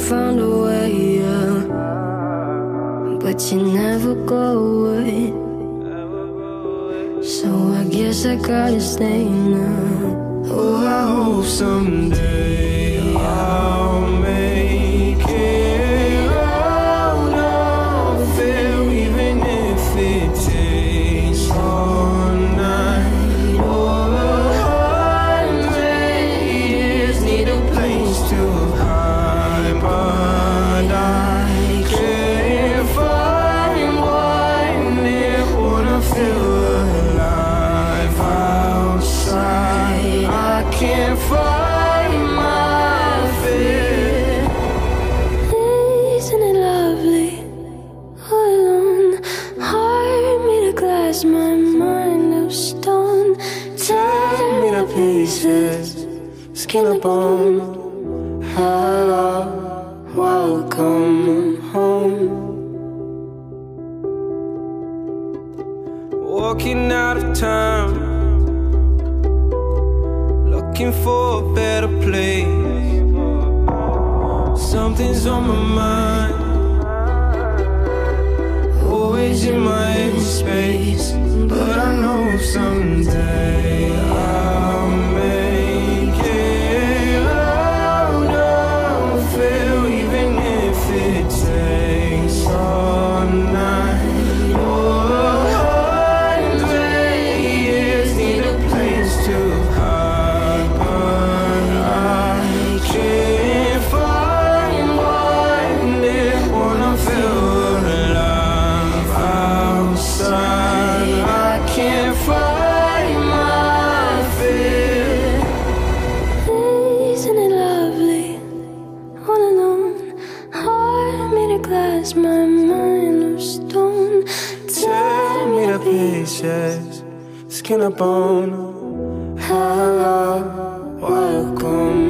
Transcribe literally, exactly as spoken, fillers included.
found a way, yeah. But you never go away. So I guess I gotta stay now. Oh, I hope someday I'll make it out of there, even if it takes all night or a hundred years. Need a place to hide, but I can't find one there. Wanna feel alive outside. I can't find my fear. Isn't it lovely? All alone, heart made of glass, my mind of stone. Tear me to pieces, skin and bone. Hello, welcome home. Walking out of time, looking for a better place. Something's on my mind, always in my empty space. But I know someday I'll make it out of it, even if it takes all night or a hundred years. Need a place to hide, but I can't find one there. Wanna feel alive outside. I can't find my fear. Isn't it lovely? All alone, heart made of glass, my mind of stone. Tear me to pieces, skin and bone. Hello, welcome